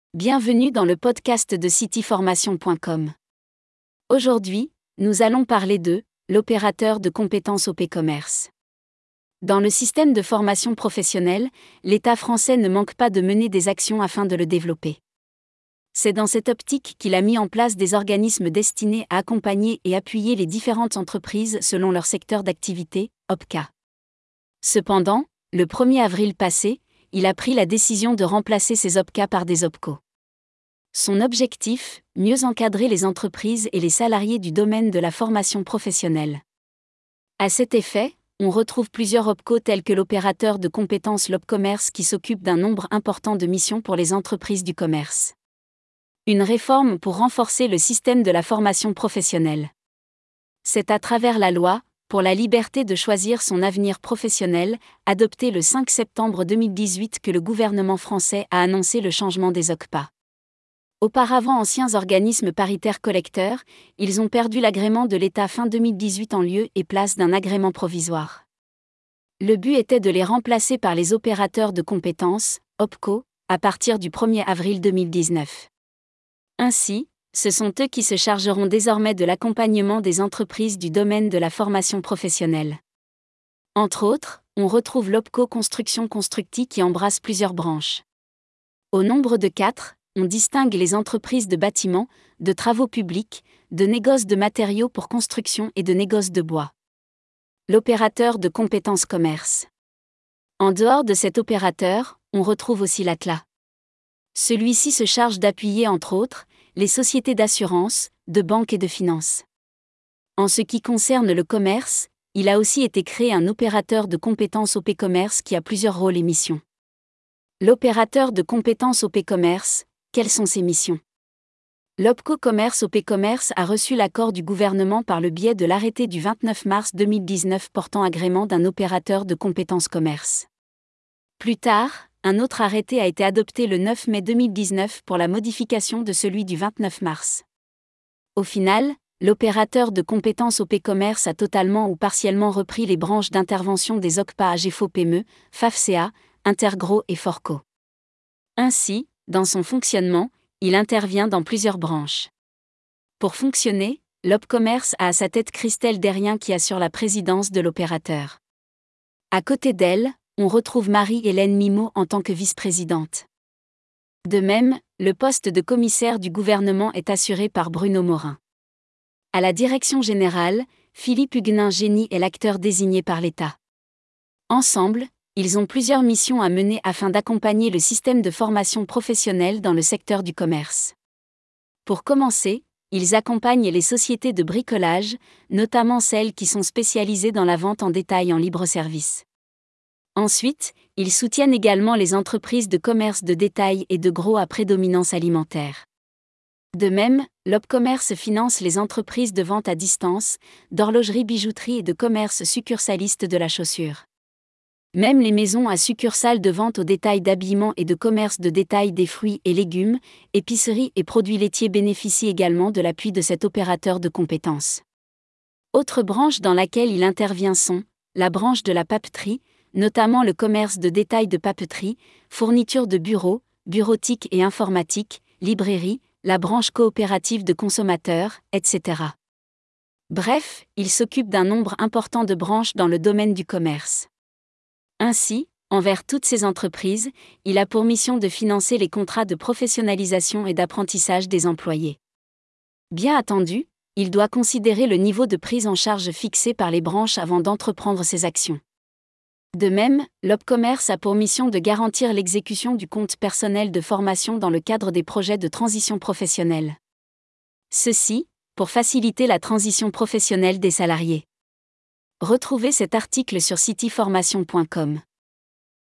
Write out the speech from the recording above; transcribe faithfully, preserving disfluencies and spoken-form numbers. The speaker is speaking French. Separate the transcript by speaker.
Speaker 1: Bienvenue dans le podcast de city formation point com. Aujourd'hui, nous allons parler de l'opérateur de compétences O P Commerce. Dans le système de formation professionnelle, l'État français ne manque pas de mener des actions afin de le développer. C'est dans cette optique qu'il a mis en place des organismes destinés à accompagner et appuyer les différentes entreprises selon leur secteur d'activité, O P C A. Cependant, le premier avril passé, il a pris la décision de remplacer ces O P C A par des O P C O. Son objectif, mieux encadrer les entreprises et les salariés du domaine de la formation professionnelle. À cet effet, on retrouve plusieurs O P C O tels que l'opérateur de compétences l'O P Commerce qui s'occupe d'un nombre important de missions pour les entreprises du commerce. Une réforme pour renforcer le système de la formation professionnelle. C'est à travers la loi pour la liberté de choisir son avenir professionnel, adoptée le cinq septembre deux mille dix-huit que le gouvernement français a annoncé le changement des O C P A. Auparavant anciens organismes paritaires collecteurs, ils ont perdu l'agrément de l'État fin deux mille dix-huit en lieu et place d'un agrément provisoire. Le but était de les remplacer par les opérateurs de compétences, O P C O, à partir du premier avril deux mille dix-neuf. Ainsi, ce sont eux qui se chargeront désormais de l'accompagnement des entreprises du domaine de la formation professionnelle. Entre autres, on retrouve l'O P C O Construction Constructi qui embrasse plusieurs branches. Au nombre de quatre, on distingue les entreprises de bâtiments, de travaux publics, de négoces de matériaux pour construction et de négoces de bois. L'opérateur de compétences commerce. En dehors de cet opérateur, on retrouve aussi l'A T L A. Celui-ci se charge d'appuyer entre autres les sociétés d'assurance, de banque et de finance. En ce qui concerne le commerce, il a aussi été créé un opérateur de compétences O P Commerce qui a plusieurs rôles et missions. L'opérateur de compétences O P Commerce, quelles sont ses missions? L'O P C O Commerce O P Commerce a reçu l'accord du gouvernement par le biais de l'arrêté du vingt-neuf mars deux mille dix-neuf portant agrément d'un opérateur de compétences commerce. Plus tard, un autre arrêté a été adopté le neuf mai deux mille dix-neuf pour la modification de celui du vingt-neuf mars. Au final, l'opérateur de compétences O P Commerce a totalement ou partiellement repris les branches d'intervention des O C P A A G F O P M E, F A F C A, Intergro et Forco. Ainsi, dans son fonctionnement, il intervient dans plusieurs branches. Pour fonctionner, l'O P Commerce a à sa tête Christelle Derrien qui assure la présidence de l'opérateur. À côté d'elle, on retrouve Marie-Hélène Mimot en tant que vice-présidente. De même, le poste de commissaire du gouvernement est assuré par Bruno Morin. À la direction générale, Philippe Huguenin-Génie est l'acteur désigné par l'État. Ensemble, ils ont plusieurs missions à mener afin d'accompagner le système de formation professionnelle dans le secteur du commerce. Pour commencer, ils accompagnent les sociétés de bricolage, notamment celles qui sont spécialisées dans la vente en détail en libre-service. Ensuite, ils soutiennent également les entreprises de commerce de détail et de gros à prédominance alimentaire. De même, l'O P Commerce finance les entreprises de vente à distance, d'horlogerie-bijouterie et de commerce succursaliste de la chaussure. Même les maisons à succursales de vente au détail d'habillement et de commerce de détail des fruits et légumes, épiceries et produits laitiers bénéficient également de l'appui de cet opérateur de compétences. Autre branche dans laquelle il intervient sont la branche de la papeterie, notamment le commerce de détail de papeterie, fourniture de bureaux, bureautique et informatique, librairie, la branche coopérative de consommateurs, et cetera. Bref, il s'occupe d'un nombre important de branches dans le domaine du commerce. Ainsi, envers toutes ces entreprises, il a pour mission de financer les contrats de professionnalisation et d'apprentissage des employés. Bien entendu, il doit considérer le niveau de prise en charge fixé par les branches avant d'entreprendre ses actions. De même, l'O P Commerce a pour mission de garantir l'exécution du compte personnel de formation dans le cadre des projets de transition professionnelle. Ceci, pour faciliter la transition professionnelle des salariés. Retrouvez cet article sur city formation point com.